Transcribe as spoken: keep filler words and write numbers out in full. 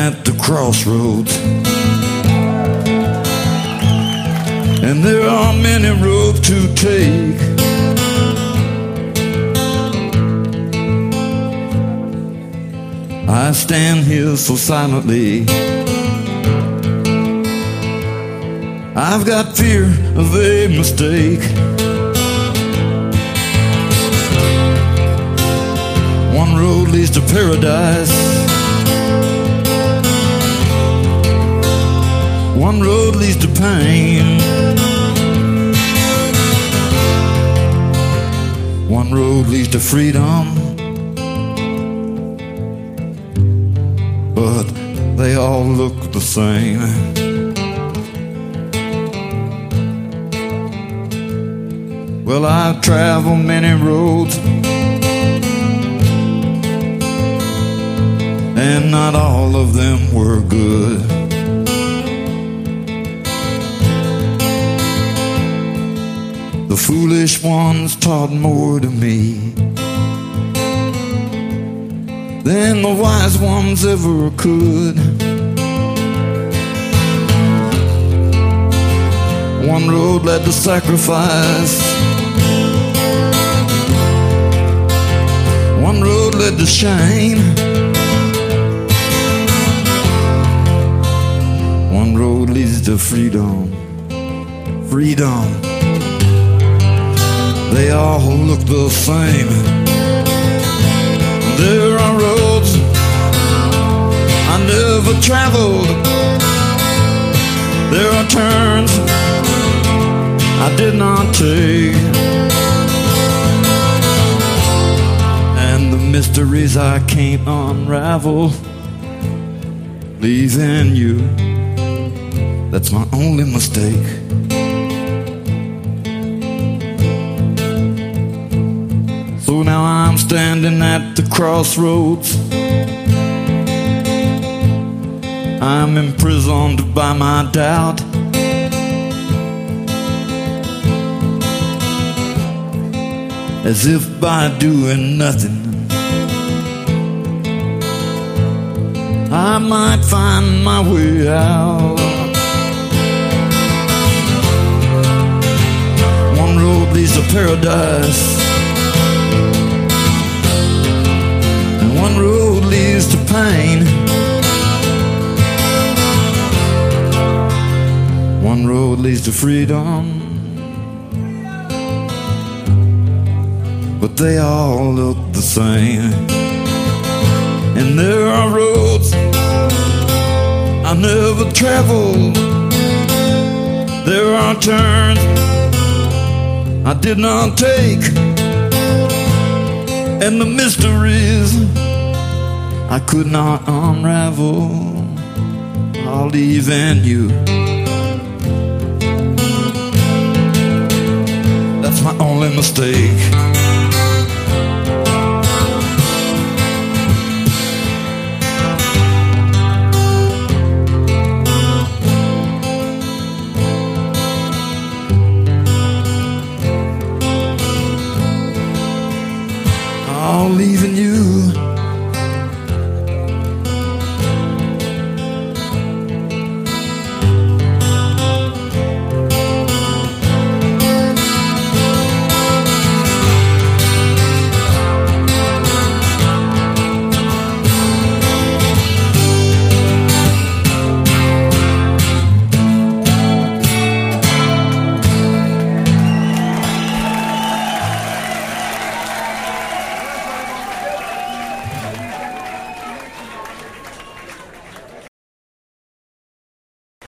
at the crossroads, and there are many roads to take. I stand here so silently. I've got fear of a mistake. One road leads to paradise, one road leads to pain, one road leads to freedom, but they all look the same. Well, I've traveled many roads, and not all of them were good. The foolish ones taught more to me than the wise ones ever could. One road led to sacrifice, one road led to shame, one road leads to freedom, freedom. They all look the same. There are roads I never traveled, there are turns I did not take, and the mysteries I can't unravel, leaving you, that's my only mistake. So now I'm standing at the crossroads, I'm imprisoned by my doubt. As if by doing nothing I might find my way out. One road leads to paradise, and one road leads to pain. One road leads to freedom, but they all look the same. And there are roads I never traveled, there are turns I did not take, and the mysteries I could not unravel, I'll leave in you, that's my only mistake.